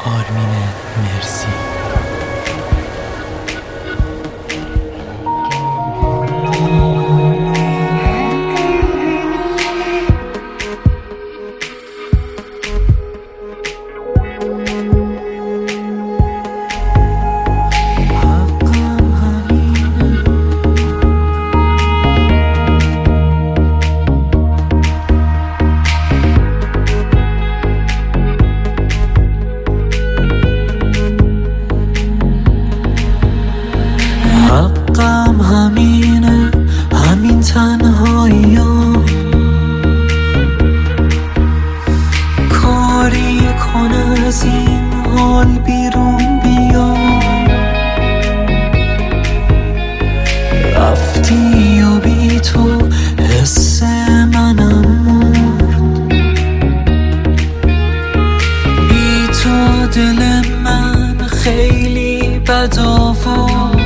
آرمین مرسی. حقم همینه، همین تنهاییام، کاری کن از این حال بیرون بیا. رفتی و بی تو حس منم مرد، بی تو دل من خیلی بد آورد.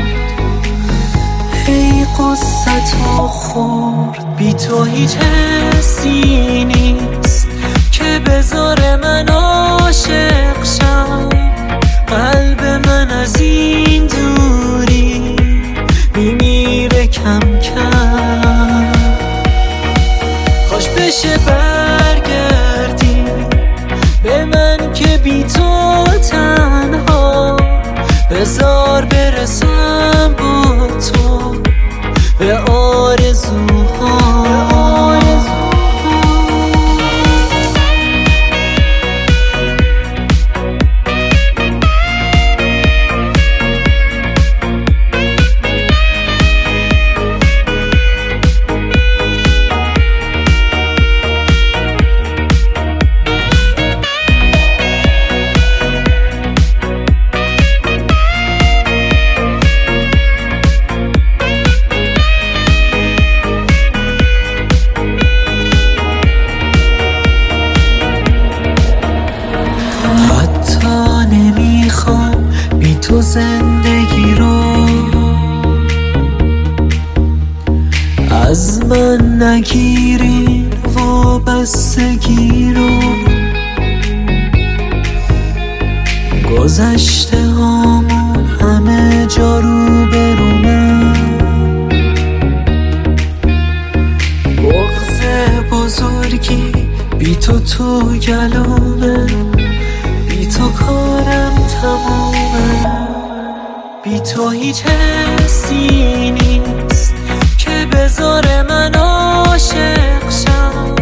ای قصتو خورد، بی تو هیچ حسی نیست که بذاره من عاشق شم. قلب من از این دوری میمیره کم کم. خوش بشه برگردی به من که بی تو تنها، بذار برسم با تو به آرزوها. نمیخوام بی تو زندگی رو، از من نگیرین وابستگی رو. گذشته هامون همه جا رو برونم، بغض بزرگی بی تو تو گلومه. بی تو کارم تمومه، بی تو هیچ حسی نیست که بذاره من عاشق شم.